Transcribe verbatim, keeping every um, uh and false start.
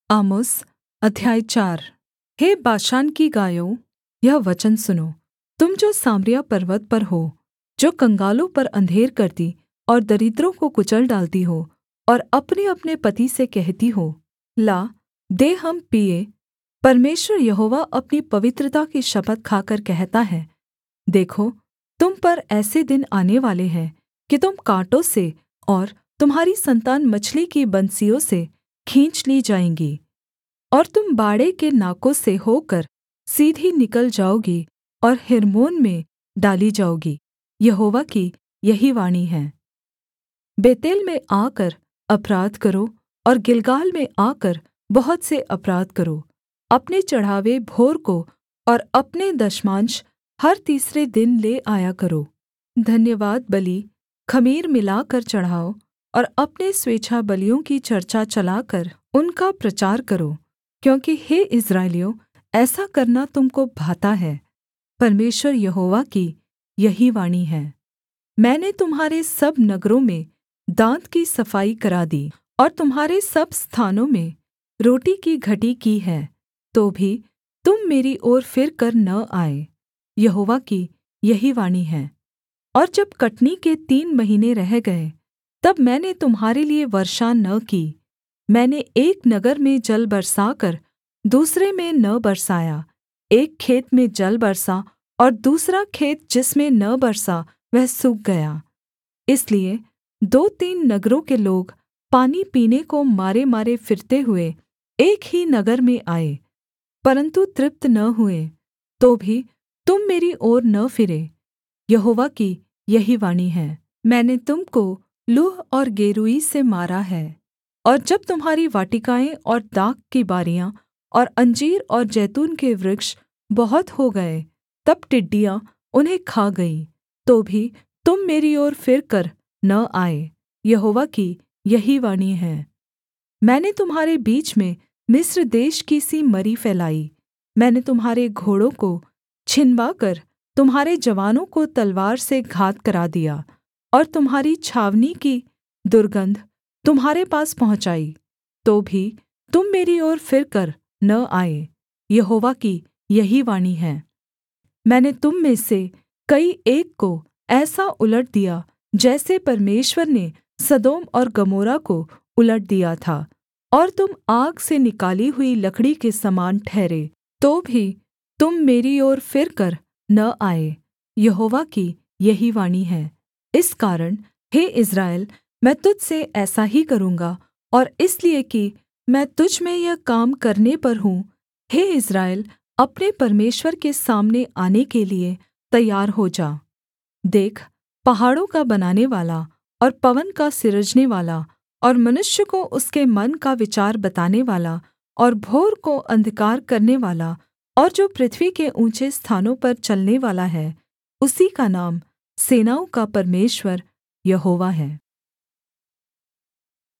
आमोस अध्याय चार। हे बाशान की गायों, यह वचन सुनो, तुम जो सामरिया पर्वत पर हो, जो कंगालों पर अंधेर करती और दरिद्रों को कुचल डालती हो और अपनेअपने पति से कहती हो, ला दे हम पीएँ। परमेश्वर यहोवा अपनी पवित्रता की शपथ खाकर कहता है, देखो, तुम पर ऐसे दिन आनेवाले हैं कि तुम काँटों से और तुम्हारी सन्तान मछली की बंसियों से खींच ली जाएँगी, और तुम बाड़े के नाकों से होकर सीधी निकल जाओगी और हेर्मोन में डाली जाओगी। यहोवा की यही वाणी है। बेतेल में आकर अपराध करो और गिलगाल में आकर बहुत से अपराध करो। अपने चढ़ावे भोर को और अपने दशमांश हर तीसरे दिन ले आया करो। धन्यवाद बलि ख़मीर मिलाकर चढ़ाओ और अपने स्वेच्छाबलियों की चर्चा चलाकर उनका प्रचार करो, क्योंकि हे इस्राएलियों, ऐसा करना तुम को भाता है। परमेश्वर यहोवा की यही वाणी है। मैंने तुम्हारे सब नगरों में दाँत की सफाई करा दी और तुम्हारे सब स्थानों में रोटी की घटी की है, तो भी तुम मेरी ओर फिरकर न आए। यहोवा की यही वाणी है। और जब कटनी के तीन महीने रह गए, तब मैंने तुम्हारे लिये वर्षा न की। मैंने एक नगर में जल बरसाकर दूसरे में न बरसाया। एक खेत में जल बरसा और दूसरा खेत जिसमें न बरसा वह सूख गया। इसलिए दो तीन नगरों के लोग पानी पीने को मारे-मारे फिरते हुए एक ही नगर में आए, परन्तु तृप्त न हुए। तो भी तुम मेरी ओर न फिरे। यहोवा की यही वाणी है। मैंने तुम को लूह और गेरूई से मारा है, और जब तुम्हारी वाटिकाएँ और दाख की बारियाँ और अंजीर और जैतून के वृक्ष बहुत हो गए, तब टिड्डियाँ उन्हें खा गईं। तो भी तुम मेरी ओर फिरकर न आए। यहोवा की यही वाणी है। मैंने तुम्हारे बीच में मिस्र देश की सी मरी फैलाई। मैंने तुम्हारे घोड़ों को छिनवाकर तुम्हारे जवानों को तलवार से घात करा दिया, और तुम्हारी छावनी की दुर्गन्ध तुम्हारे पास पहुँचाई। तो भी तुम मेरी ओर फिरकर न आए। यहोवा की यही वाणी है। मैंने तुम में से कई एक को ऐसा उलट दिया, जैसे परमेश्वर ने सदोम और गमोरा को उलट दिया था, और तुम आग से निकाली हुई लकड़ी के समान ठहरे। तो भी तुम मेरी ओर फिरकर न आए। यहोवा की यही वाणी है। इस कारण हे इस्राएल, मैं तुझ से ऐसा ही करूँगा, और इसलिए कि मैं तुझ में यह काम करने पर हूँ, हे इस्राएल, अपने परमेश्वर के सामने आने के लिये तैयार हो जा। देख, पहाड़ों का बनानेवाला और पवन का सिरजनेवाला और मनुष्य को उसके मन का विचार बतानेवाला और भोर को अंधकार करनेवाला और जो पृथ्वी के ऊँचे स्थानों पर चलनेवाला है, उसी का नाम सेनाओं का परमेश्वर यहोवा है।